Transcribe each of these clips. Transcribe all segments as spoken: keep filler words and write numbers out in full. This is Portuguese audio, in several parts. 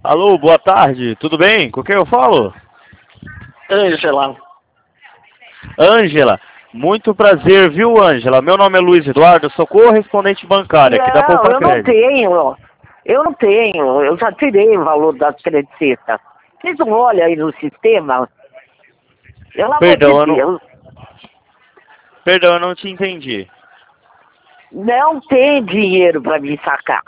Alô, boa tarde, tudo bem? Com quem eu falo? Ângela. Ângela, muito prazer, viu, Ângela? Meu nome é Luiz Eduardo, sou correspondente bancário aqui da Não, Poupa eu não Crédito. tenho. Eu não tenho. Eu já tirei o valor das creditistas. Vocês não olham aí no sistema? Pelo amor Perdão, de eu não, Deus. perdão, eu não te entendi. Não tem dinheiro para me sacar.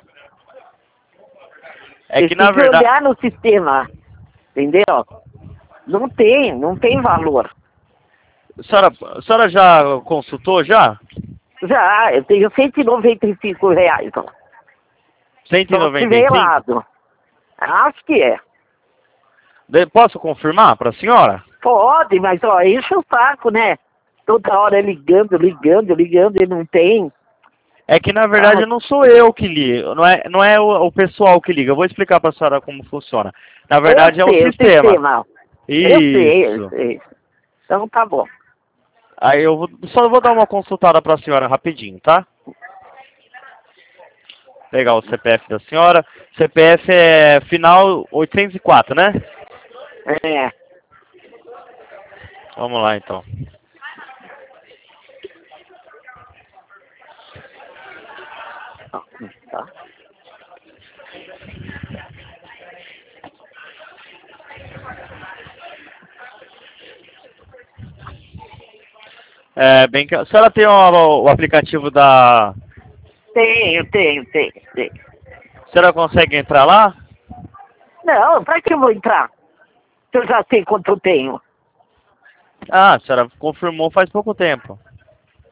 É Vocês que têm na que verdade... olhar no sistema. Entendeu? Não tem, não tem valor. A senhora, a senhora já consultou já? Já, eu tenho cento e noventa e cinco reais. Ó. cento e Só se noventa tiver e cinco? errado. Acho que é. De- Posso confirmar para a senhora? Pode, mas ó, enche o saco, né? Toda hora ligando, ligando, ligando e não tem. É que na Ah, verdade não sou eu que ligo, não é, não é o, o pessoal que liga. Eu vou explicar para a senhora como funciona. Na eu verdade é o sei, o sistema. sistema. Eu sei, eu Isso. sei. Então tá bom. Aí eu vou, só vou dar uma consultada para a senhora rapidinho, tá? Pegar o C P F da senhora. C P F é final oitocentos e quatro, né? É. Vamos lá então. Tá. É, bem que a senhora tem o, o aplicativo da... Tenho, tenho, tenho, tenho. A senhora consegue entrar lá? Não, pra que eu vou entrar? Se eu já sei quanto eu tenho. Ah, a senhora confirmou faz pouco tempo.